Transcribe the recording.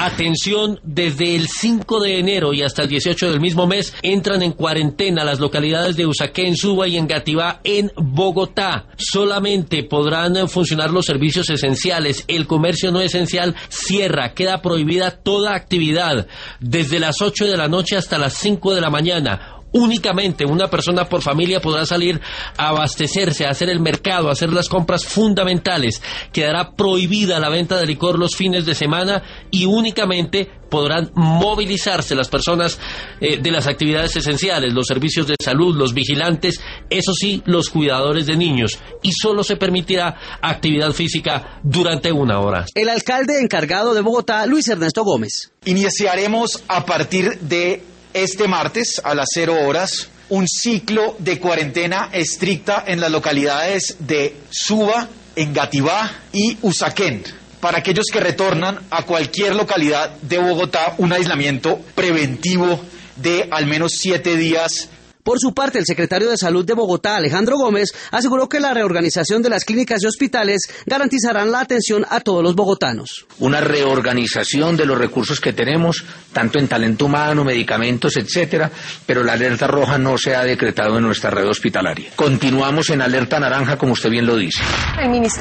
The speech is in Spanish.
Atención, desde el 5 de enero y hasta el 18 del mismo mes entran en cuarentena las localidades de Usaquén, Suba y Engativá en Bogotá. Solamente podrán funcionar los servicios esenciales. El comercio no esencial cierra, queda prohibida toda actividad desde las 8 de la noche hasta las 5 de la mañana. Únicamente una persona por familia podrá salir a abastecerse, a hacer el mercado, a hacer las compras fundamentales. Quedará prohibida la venta de licor los fines de semana y únicamente podrán movilizarse las personas de las actividades esenciales, los servicios de salud, los vigilantes, eso sí, los cuidadores de niños. Y solo se permitirá actividad física durante 1 hora. El alcalde encargado de Bogotá, Luis Ernesto Gómez. Iniciaremos a partir de este martes a las 0 horas un ciclo de cuarentena estricta en las localidades de Suba, Engativá y Usaquén. Para aquellos que retornan a cualquier localidad de Bogotá, un aislamiento preventivo de al menos 7 días. Por su parte, el secretario de Salud de Bogotá, Alejandro Gómez, aseguró que la reorganización de las clínicas y hospitales garantizarán la atención a todos los bogotanos. Una reorganización de los recursos que tenemos, tanto en talento humano, medicamentos, etcétera, pero la alerta roja no se ha decretado en nuestra red hospitalaria. Continuamos en alerta naranja, como usted bien lo dice. El ministerio